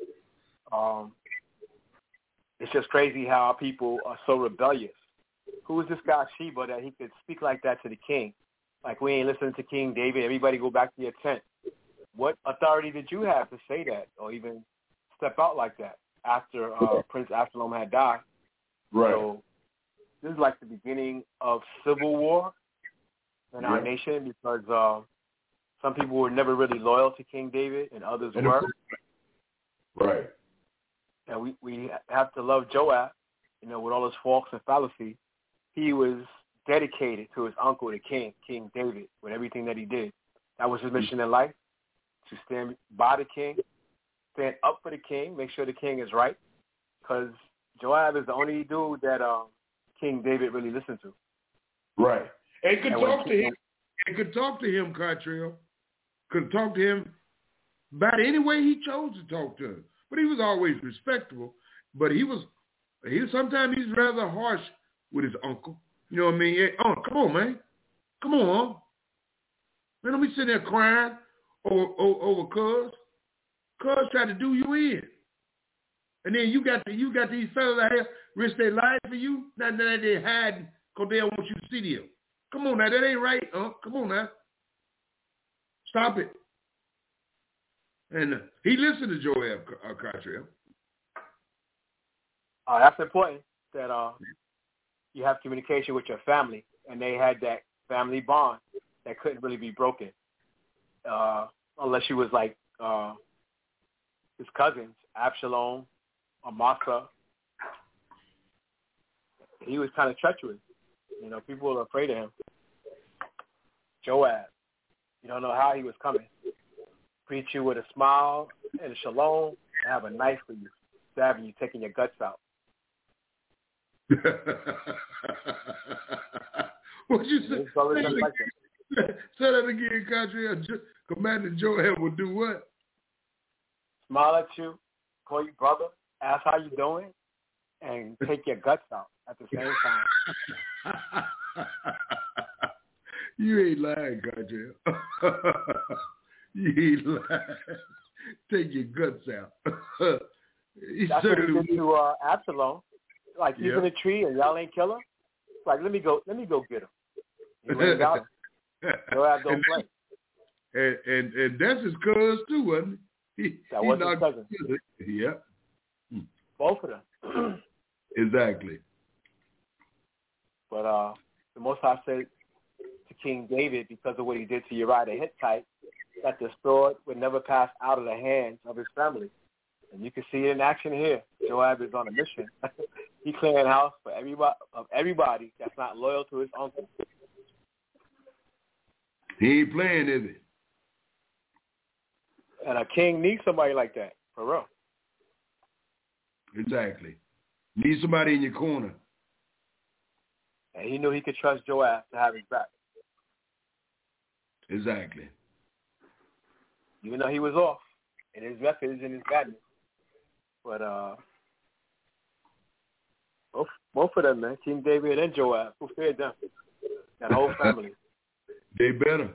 It's just crazy how our people are so rebellious. Who is this guy Sheba that he could speak like that to the king? Like, we ain't listening to King David. Everybody go back to your tent. What authority did you have to say that or even step out like that after Prince Absalom had died? Right. So this is like the beginning of civil war in our nation because some people were never really loyal to King David and others were. Right. And we have to love Joab, you know, with all his faults and fallacy. He was dedicated to his uncle, the king, King David, with everything that he did. That was his mission in life, to stand by the king, stand up for the king, make sure the king is right, because Joab is the only dude that King David really listened to. Right. And could talk to him. And could talk to him, Cottrell. Could talk to him about any way he chose to talk to him. But he was always respectable. But he sometimes he's rather harsh with his uncle. You know what I mean? Hey, oh, come on, man. Come on. Man, don't be sitting there crying over cuz. Cuz tried to do you in. And then you got these fellas out here risk their life for you. Now they're hiding because they don't want you to see them. Come on now, that ain't right. Come on now. Stop it. And he listened to Joab, Cottrell. That's important that you have communication with your family, and they had that family bond that couldn't really be broken unless you was like his cousins, Absalom, Amasa. He was kind of treacherous. You know, people were afraid of him. Joab, you don't know how he was coming. Greet you with a smile and a shalom, and have a knife for you, stabbing you, taking your guts out. What you say? Say that again, Cottrell. Commander Joab will do what? Smile at you, call you brother, ask how you doing, and take your guts out at the same time. You ain't lying, Cottrell. You ain't lying. Take your guts out. That's what he did to Absalom. Like, he's in a tree and y'all ain't kill him. It's like, let me go get him. He went and got him. Joab don't play. And that's his cousin too, wasn't he? That was his cousin. Yeah. Both of them. Exactly. But the Most High said to King David, because of what he did to Uriah the Hittite, that the sword would never pass out of the hands of his family. And you can see it in action here. Joab is on a mission. He clearing house for everybody that's not loyal to his uncle. He ain't playing, is it? And a king needs somebody like that, for real. Exactly. Need somebody in your corner. And he knew he could trust Joab to have his back. Exactly. Even though he was off in his methods and his madness. But both of them, man, King David and Joab, who feared them? That whole family. They better.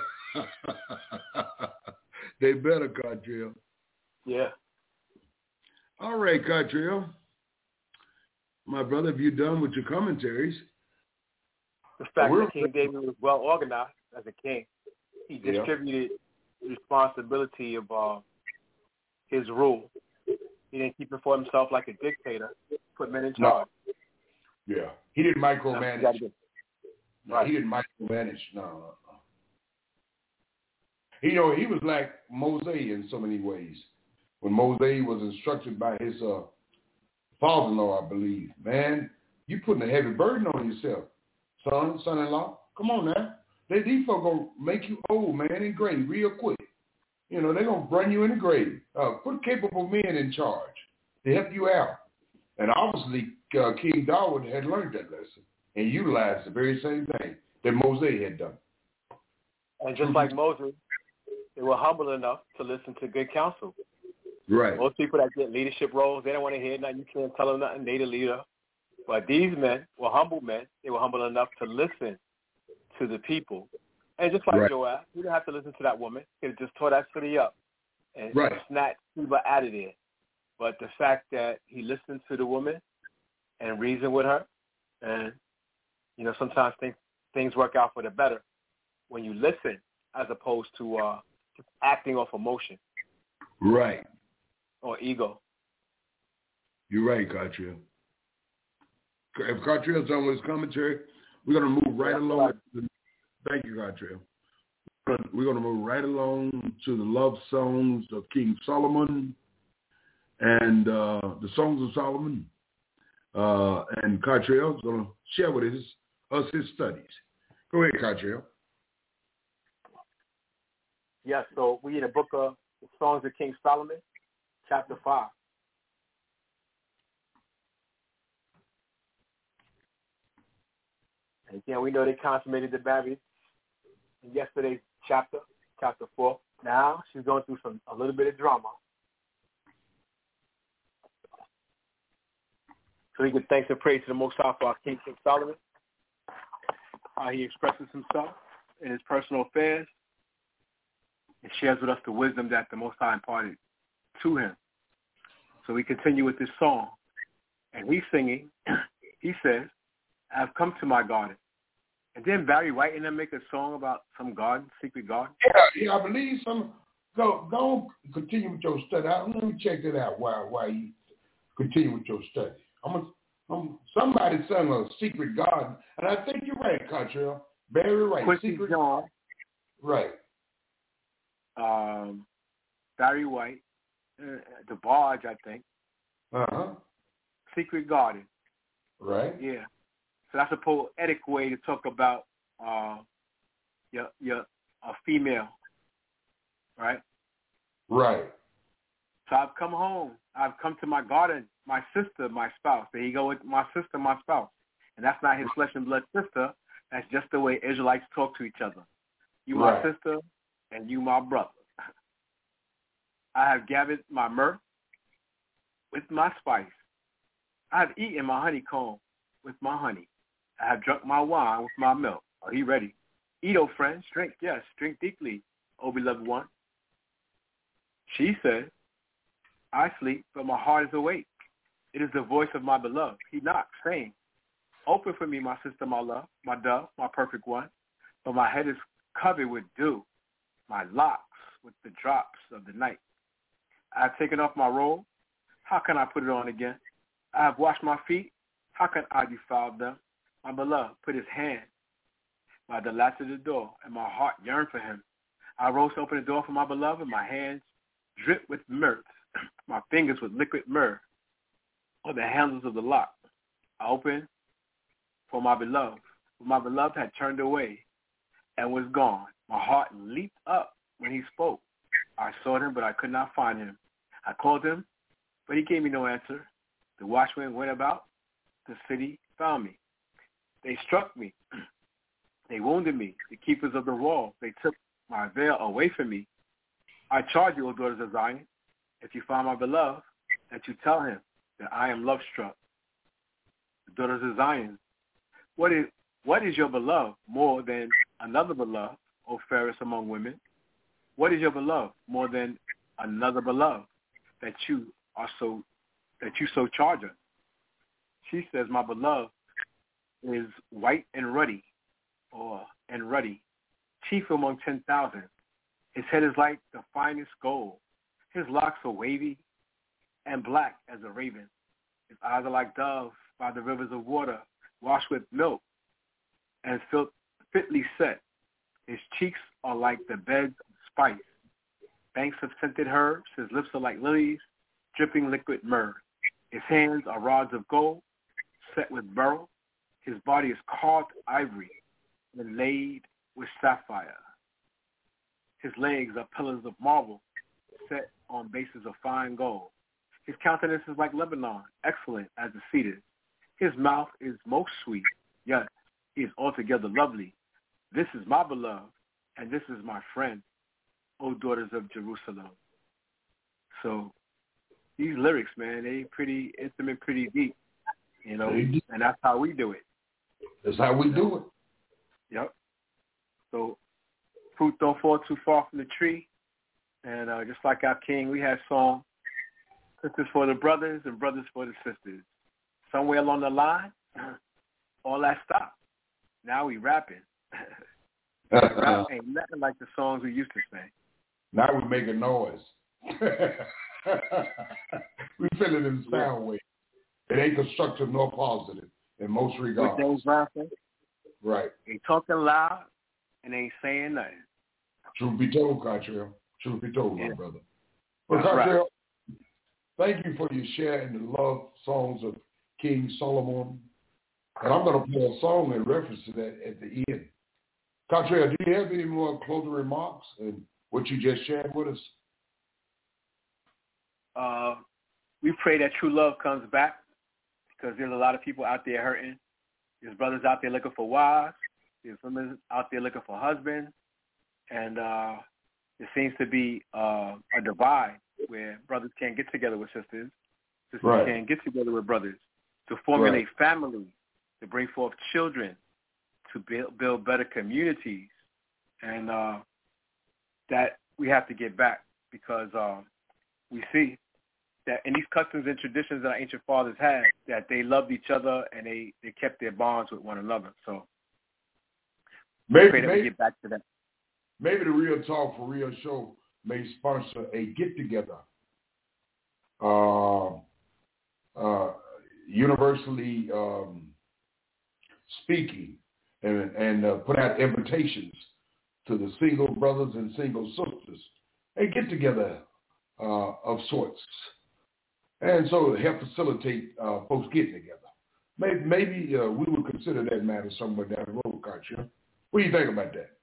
They better, Cottrell. Yeah. All right, Cottrell. My brother, have you done with your commentaries? The fact that King David was well organized as a king, he distributed the responsibility of his rule. He didn't keep it for himself like a dictator. Put men in charge. No. Yeah, he didn't micromanage. Right. He didn't micromanage. No. You know, he was like Moses in so many ways. When Moses was instructed by his father-in-law, I believe, man, you putting a heavy burden on yourself, son-in-law. Come on now. These folks going to make you old, man, and gray real quick. You know, they're going to bring you in the grave. Put capable men in charge to help you out. And obviously, King David had learned that lesson and utilized the very same thing that Moses had done. And just like Moses, they were humble enough to listen to good counsel. Right. Most people that get leadership roles, they don't want to hear nothing. You can't tell them nothing. They the leader. But these men were humble men. They were humble enough to listen to the people. And just like Joab, you didn't have to listen to that woman. He could just tore that city up and snatch Sheba out of there. But the fact that he listened to the woman and reasoned with her, and, you know, sometimes things work out for the better when you listen as opposed to just acting off emotion. Right. Or ego. You're right, Cottrell. If Cottrell's done with his commentary, we're going to move right along. Thank you, Cottrell. We're going to move right along to the love songs of King Solomon and the Songs of Solomon. And Cottrell's going to share with us his studies. Go ahead, Cottrell. Yes, so we in the book of the Songs of King Solomon, chapter 5. And again, we know they consummated the marriage in yesterday's chapter 4. Now she's going through a little bit of drama. So we give thanks and praise to the Most High for our King Solomon, how he expresses himself in his personal affairs and shares with us the wisdom that the Most High imparted to him. So we continue with this song. And he's singing, he says, I've come to my garden. And then Barry White and them make a song about some garden, secret garden. Yeah, I believe some. Go continue with your study. Let me check that out while you continue with your study. Somebody sung a secret garden, and I think you're right, Cottrell. Barry White. Quincy John. Right. Barry White. The Barge, I think. Uh-huh. Secret garden. Right. Yeah. So that's a poetic way to talk about a female, right? Right. So I've come home. I've come to my garden, my sister, my spouse. There you go with my sister, my spouse. And that's not his flesh and blood sister. That's just the way Israelites talk to each other. You my sister and you my brother. I have gathered my myrrh with my spice. I have eaten my honeycomb with my honey. I have drunk my wine with my milk. Are you ready? Eat, O friends, drink, yes, drink deeply, O beloved one. She said, I sleep, but my heart is awake. It is the voice of my beloved. He knocks, saying, open for me, my sister, my love, my dove, my perfect one. But my head is covered with dew, my locks with the drops of the night. I have taken off my robe. How can I put it on again? I have washed my feet. How can I defile them? My beloved put his hand by the latch of the door, and my heart yearned for him. I rose to open the door for my beloved, my hands dripped with myrrh, my fingers with liquid myrrh on the handles of the lock. I opened for my beloved, but my beloved had turned away and was gone. My heart leaped up when he spoke. I sought him, but I could not find him. I called him, but he gave me no answer. The watchman went about the city, found me. They struck me. They wounded me. The keepers of the wall, they took my veil away from me. I charge you, O daughters of Zion, if you find my beloved, that you tell him that I am love-struck. The daughters of Zion, what is your beloved more than another beloved, O fairest among women? What is your beloved more than another beloved that you so charge her? She says, my beloved is white and ruddy, chief among 10,000. His head is like the finest gold. His locks are wavy and black as a raven. His eyes are like doves by the rivers of water, washed with milk and fitly set. His cheeks are like the beds of spice, banks of scented herbs. His lips are like lilies, dripping liquid myrrh. His hands are rods of gold, set with beryl. His body is carved ivory and laid with sapphire. His legs are pillars of marble, set on bases of fine gold. His countenance is like Lebanon, excellent as the cedars. His mouth is most sweet. Yes, he is altogether lovely. This is my beloved, and this is my friend, O daughters of Jerusalem. So these lyrics, man, they pretty intimate, pretty deep, you know, and that's how we do it. That's how we do it. Yep. So fruit don't fall too far from the tree. And just like our king, we had song, sisters for the brothers and brothers for the sisters. Somewhere along the line, all that stopped. Now we rapping. Rap ain't nothing like the songs we used to sing. Now we're making noise. We feel it in sound waves. It ain't constructive nor positive in most regards. With those rapping, right. They talking loud and ain't saying nothing. Truth be told, Cartrell. Truth be told, my brother. Well, That's Cartrell, right. Thank you for your share in the love songs of King Solomon. And I'm going to play a song in reference to that at the end. Cartrell, do you have any more closing remarks and what you just shared with us? We pray that true love comes back because there's a lot of people out there hurting. There's brothers out there looking for wives. There's women out there looking for husbands. And there seems to be a divide where brothers can't get together with sisters. Sisters can't get together with brothers to formulate families, to bring forth children, to build better communities. And that we have to get back because we see that in these customs and traditions that our ancient fathers had, that they loved each other and they kept their bonds with one another. So maybe we get back to that. Maybe the Real Talk for Real show may sponsor a get-together, universally speaking, and put out invitations to the single brothers and single sisters, a get-together of sorts. And so to help facilitate folks getting together. Maybe we would consider that matter somewhere down the road, Cartrell. What do you think about that?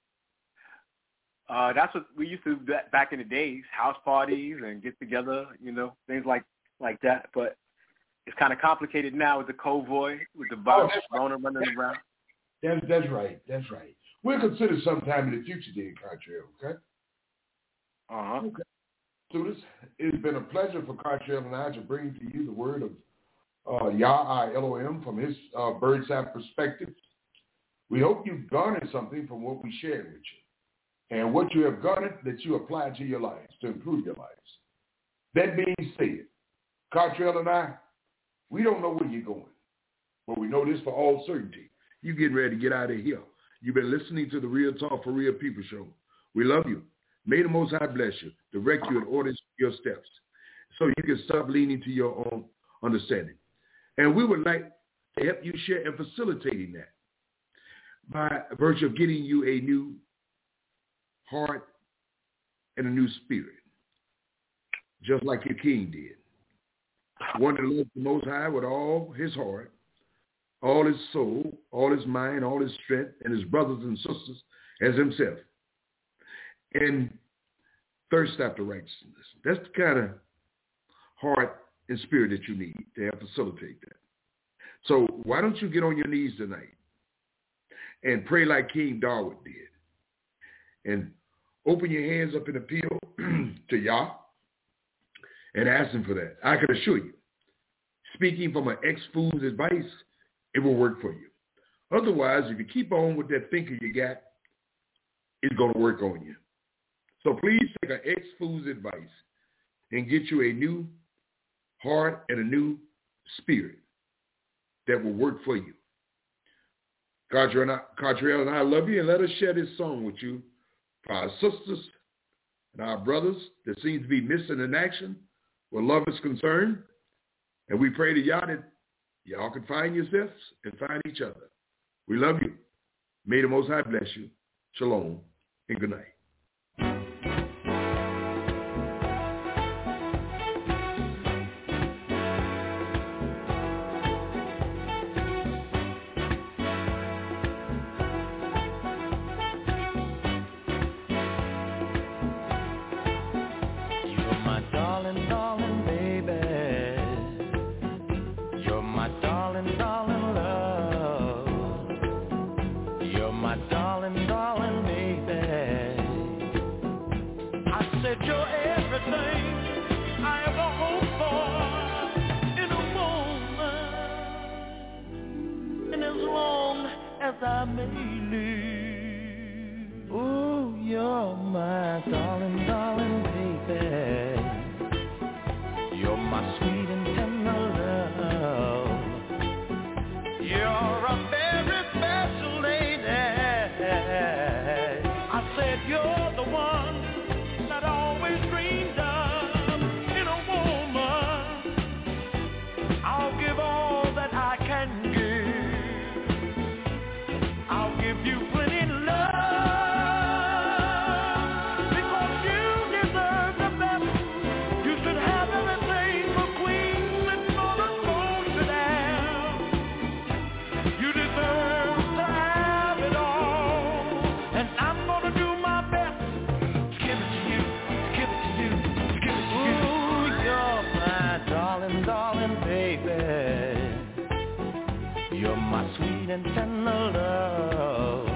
That's what we used to do back in the days, house parties and get together, you know, things like that. But it's kind of complicated now with the convoy, with the virus running around. That's right. We'll consider sometime in the future, then, Cartrell, okay? Uh-huh. Okay. Students, it's been a pleasure for Cartrell and I to bring to you the word of Yah Elohim from his bird's eye perspective. We hope you've garnered something from what we shared with you. And what you have garnered, that you apply to your lives, to improve your lives. That being said, Cartrell and I, we don't know where you're going. But we know this for all certainty. You're getting ready to get out of here. You've been listening to the Real Talk for Real People show. We love you. May the Most High bless you, direct you and order your steps so you can stop leaning to your own understanding. And we would like to help you share in facilitating that by virtue of getting you a new heart and a new spirit, just like your king did. One that loves the Most High with all his heart, all his soul, all his mind, all his strength, and his brothers and sisters as himself. And thirst after righteousness. That's the kind of heart and spirit that you need to help facilitate that. So why don't you get on your knees tonight and pray like King David did, and open your hands up in appeal to Yah and ask him for that. I can assure you, speaking from an ex-fool's advice, it will work for you. Otherwise, if you keep on with that thinking you got, it's going to work on you. So please take an ex-fool's advice and get you a new heart and a new spirit that will work for you. Cartrell and I love you, and let us share this song with you for our sisters and our brothers that seem to be missing in action where love is concerned. And we pray to y'all that y'all can find yourselves and find each other. We love you. May the Most High bless you. Shalom and good night. I may live. Oh, you're my darling, darling baby. You're my sweet and tender love. You're a very special lady. I said you're the one that I always dreamed of. In a woman, I'll give all that I can give. I'll give you plenty love, because you deserve the best. You should have everything a queen and mother should have. You deserve to have it all, and I'm gonna do my best to give it to you, to give it to you, to give it to you. Ooh, you're my darling, darling baby. You're my sweet and tender love.